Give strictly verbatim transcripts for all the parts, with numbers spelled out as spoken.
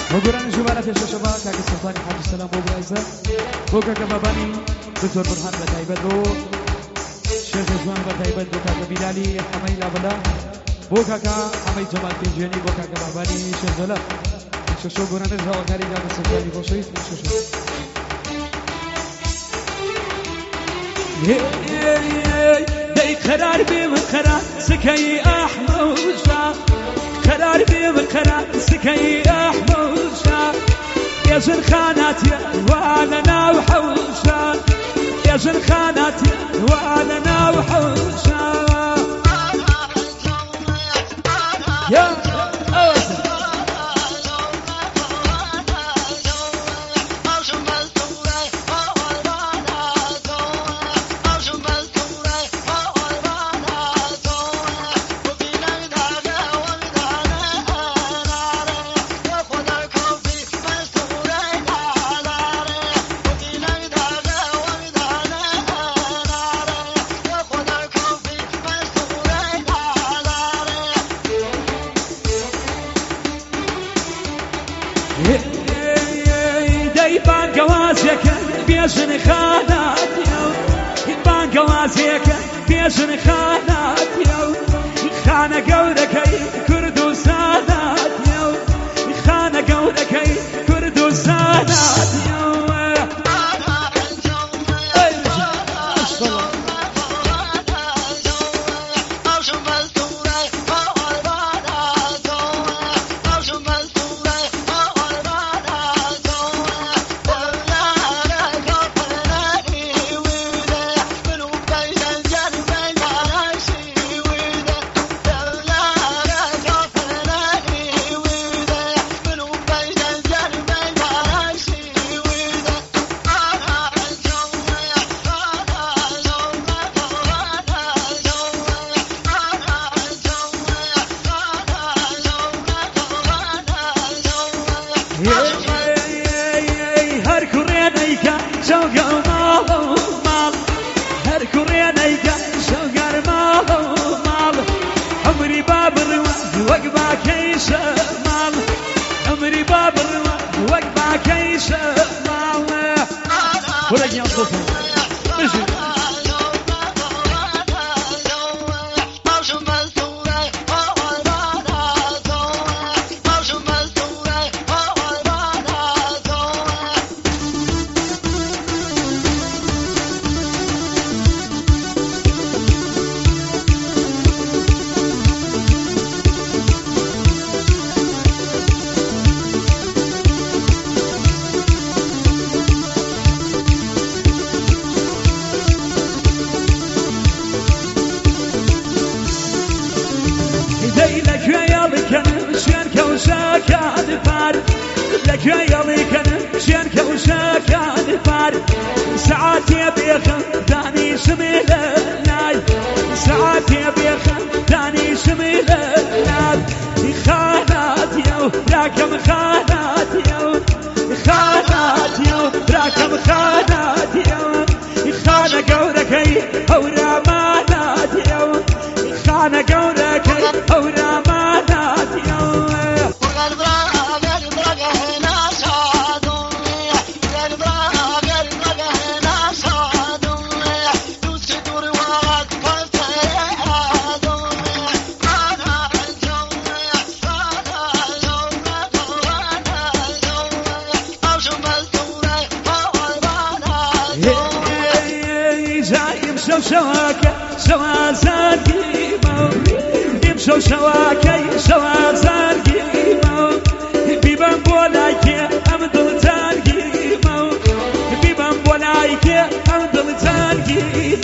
وقران جوارا في الشباب كاك السلطان حاج السلام ابو عزه بوكا كباباني دكتور برهان بتايبدو شيخ جوان بتايبدو كاك بلالي حمي لابلا بوكا كا حمي جمال كنجيني بوكا كباباني شيخ زلا شو قران جوارا كاري كاك السلطان بوشيس شو شو دي قرار بي من قرار سكي احمد شا قرار بي من قرار سكي احمد شا يا زن خاناتي وانا ناوحوشا يا زن خاناتي وانا ناوحوشا يا دايبان قوازيك بيشن خانات يو دايبان قوازيك بيشن خانات يو خانة قولكي كردو سانات يو خانة قولكي كردو سانات يو هر كورينيك شوقر مال مال هر كورينيك شوقر مال مال عمري باب الروح وقبا كيس مال عمري باب الروح وقبا كيس مال ورجع صوته مشي لك يا لكن شيرك وشاكا فار لك يا لكن شيرك وشاكا فار ساعات يبيخ ثاني شميل الناي ساعات يبيخ ثاني شميل الناي خانات يو راكم خانات يو خانات يو راكم خانات يو خانة قولكي او رمانات يو خانة قولكي او رمانات يو يمشوا شواكي شوا زرقي يمشوا شواكي شوا زرقي بيبان بولايكي امدل زرقي بيبان بولايكي امدل زرقي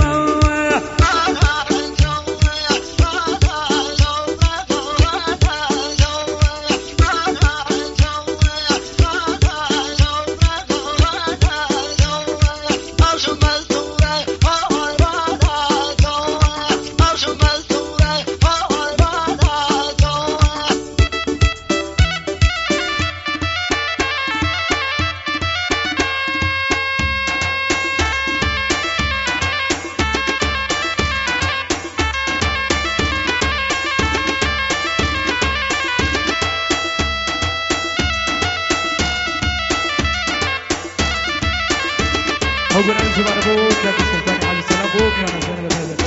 هو قرأي زبارة بو كاك السلطاني حاج السلام بو ميوانا زينب الهدف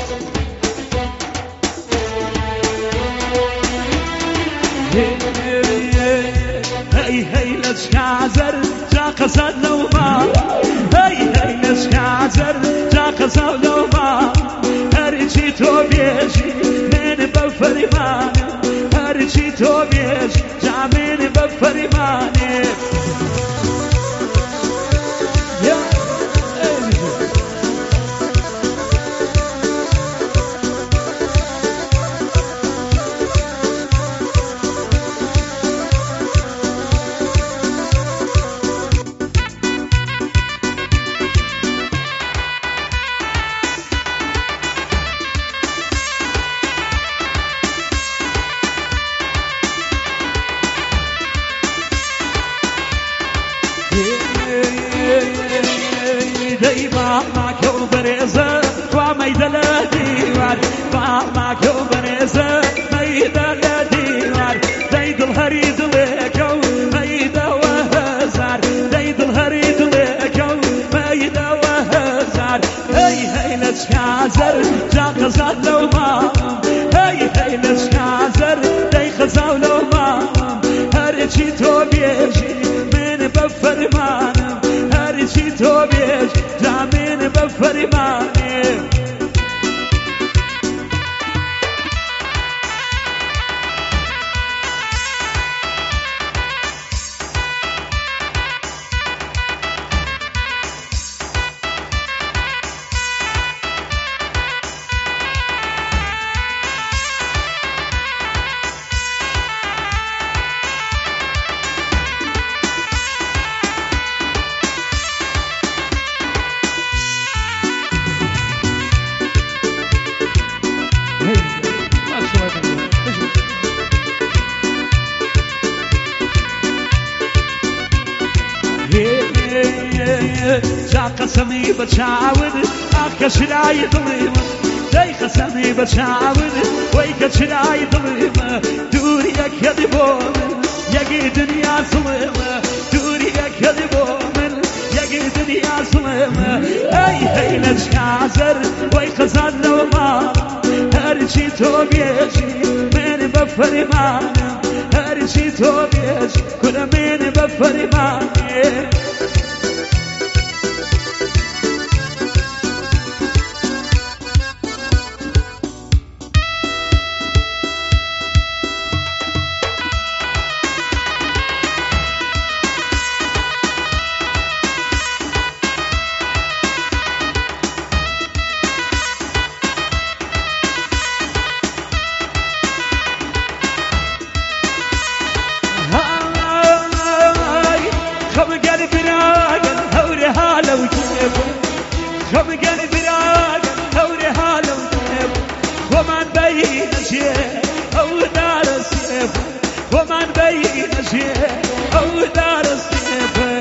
هي هي لشكازر جاك سلوما هي هي لشكازر جاك سلوما هرشي تو بيجي من بفرمان هرشي تو بيجي جا من بفرمان دايما معك وبريزة وميدة ديوار معك وبريزة ميدة ديوار زيد الهريد لك ميدة وهزار زيد الهريد لك ميدة وهزار هي هي لشكازر جاك زاد ما هي هي لشكازر دايخ زاولو ما هرشي تو بيجي من بفرمان هرشي تو بيجي جامين بفرماني جا قسمي بتشاور اخ شراي ظلم جاي قسمي بتشاور ويك شراي ظلم دوري كذبون يجي دنيا ظلم دوري كذبون يجي دنيا ظلم اي هي لشكازر ويك زال ما هرشي تو بيجي من بفرمان هرشي تو بيجي كل من بفرمان خم قلب راقل هوري هالا وجيب خم قلب راقل هوري هالا وجيب وما نبين شيء او دار السيف وما نبين شيء او دار السيف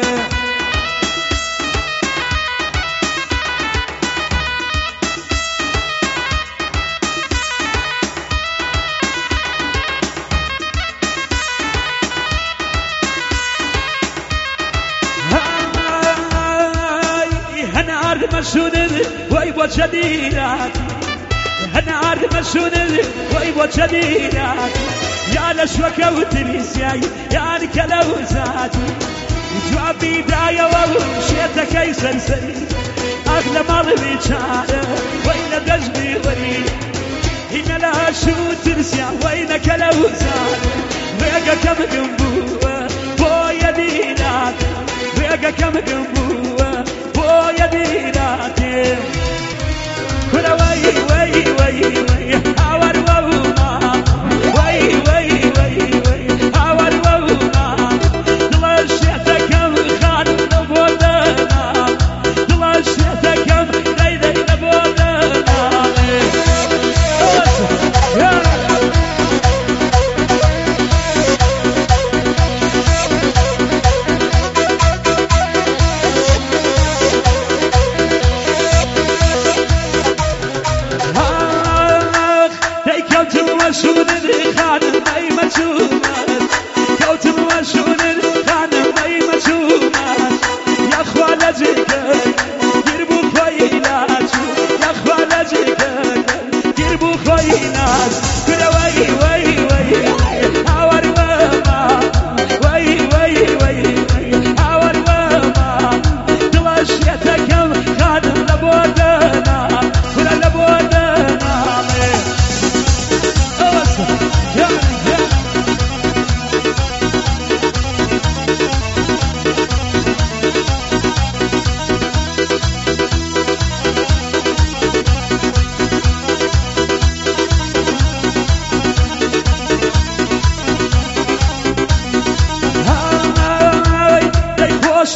مشونل ويبو جديدات هنار مشونل ويبو جديدات يا لشوكة وتريسياي يا نكلوزات جواب بداية وشيتك اي سلسلي اغلى مال بيشارة وين دجبي وريد هنا لا شو ترسيا وين كلوزات بيقى كم قنبوة بويا دينات بيقى كم قنبوة بويا ديناتي كل وي وي وي وي حوار ووما وي وي وي وي حوار ووما دل شيتكم خان نبودنا دل شيتكم لي لي نبودنا وشون الخان ماي مجومات كوتم وشون الخان ماي مجومات يا اخوان اجيك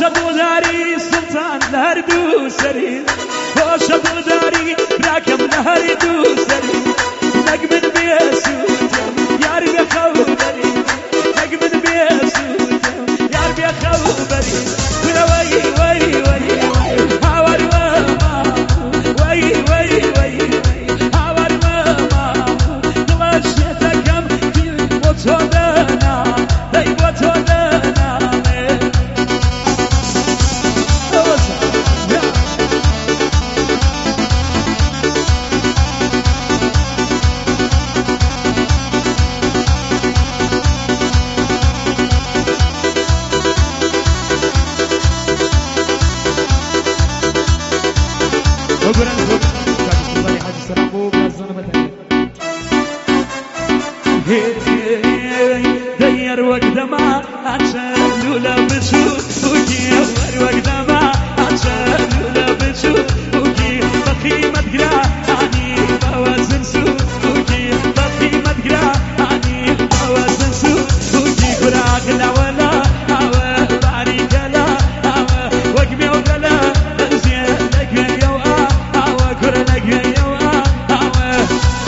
دوداری سلطان لهر دو سری خوش دوداری راکم لهر دو سری نگمن بیسوتم یار بخوبری نگمن بیسوتم یار بخوبری ولا وای وای وای هاور ما وای وای وای هاور ما دلشتکم بوتودنا ای بوتودنا دير وقدما عشان لولا بشوف وكي دير وقدما عشان لولا بشوف وكي بقيمة قرا عني بوازن سوف وكي بقيمة قرا عني بوازن سوف وكي قرا قلا ولا هوا باريك لا هوا وقمي وقلا زين لك يوآ هوا قرا لك يوآ هوا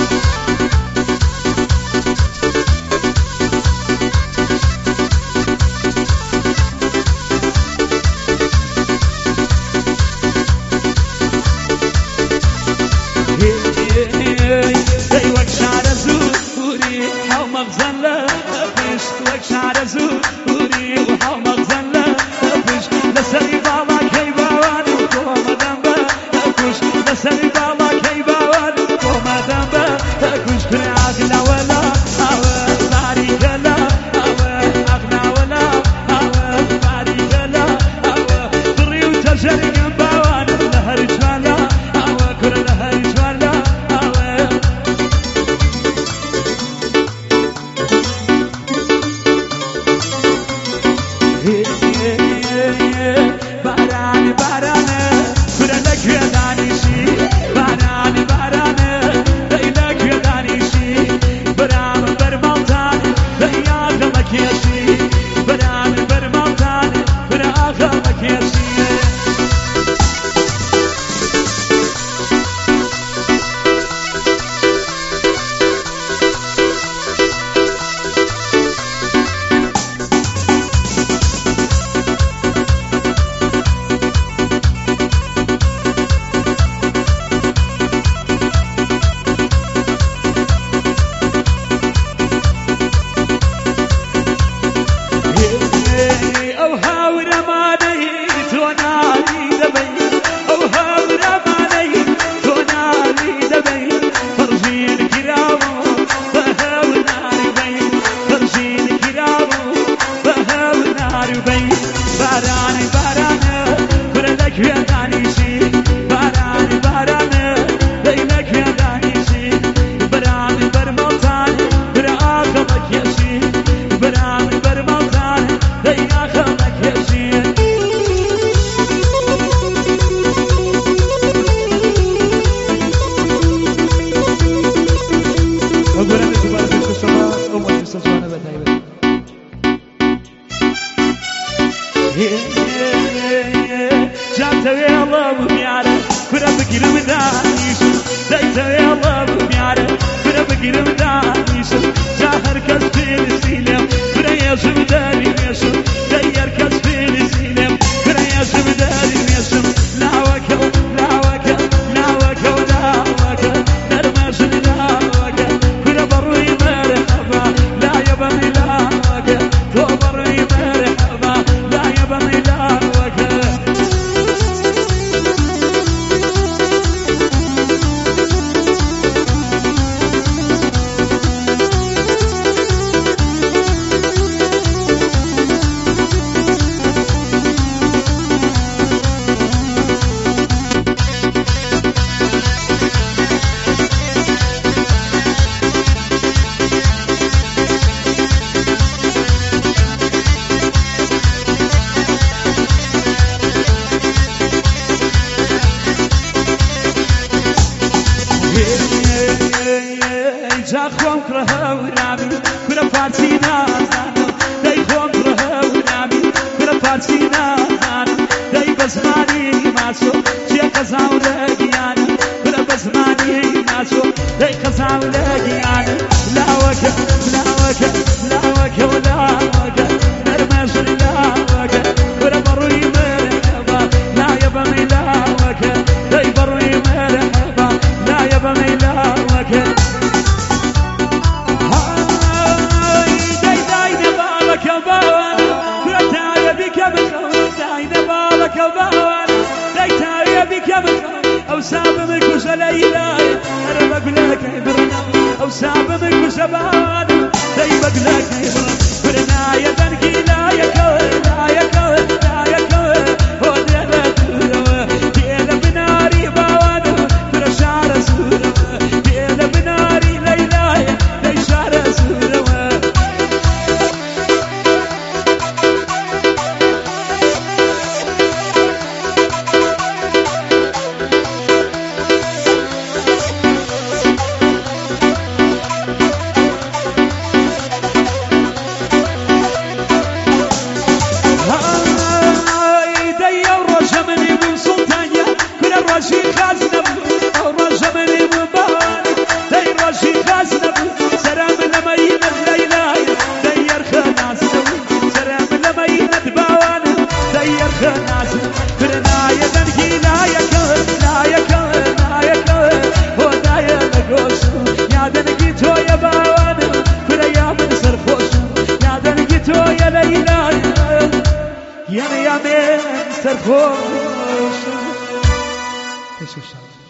مغزلة فيش وك شعر زوري وحاو مغزلة فيش لسري بالا كيباوان وكوما دنبا كوش لسري بالا كيباوان وكوما دنبا كوش كري عقلا ولا هوا باريك لا هوا عقلا ولا هوا باريك لا هوا دري وتجري جنباوان لهر جوالا هوا كري لهر جوالا هوا باران باران كلك يا دانيشي باران باران ليلك يا دانيشي برام برمالتان لياغلك يا شي برام برمالتان براغلك يا شي باران باران كلك يا دانيشي باران باران ليلك يا دانيشي برام برمالتان براغلك يا شي برام برمالتان لياغلك يا شي وقرأنا تبارك الشباب أمة السجوانة بتايبة جاتوي الله بميارة كنا بقير مدانيش دايتوي الله بميارة كنا بقير مدانيش جاهر كاس في السيلم كنا يجب داري ميشم داير كاس في السيلم كنا يجب داري ميشم لا وكل لا وكل لا وكل لا وكل نرمش لا وكل كنا بروي مرحبا لا يبني لا وكل تو بروي مرحبا لا يبني لا وكل جاخوام كره ونامي كره فارسينا داي خوام كره ونامي كره فارسينا كباوان دايتا يبيك يا مكان أو ساب مكوش ليلاي أنا بقلك برنا أو ساب مكوش باوان داي بقلك برنا يا دنكي لا يكوي لا يكوي لا يكوي ودي أنا كيلا بناري باوان برشار سورة كيلا بناري ليلاي ليشار سورة يا يا من سرفوش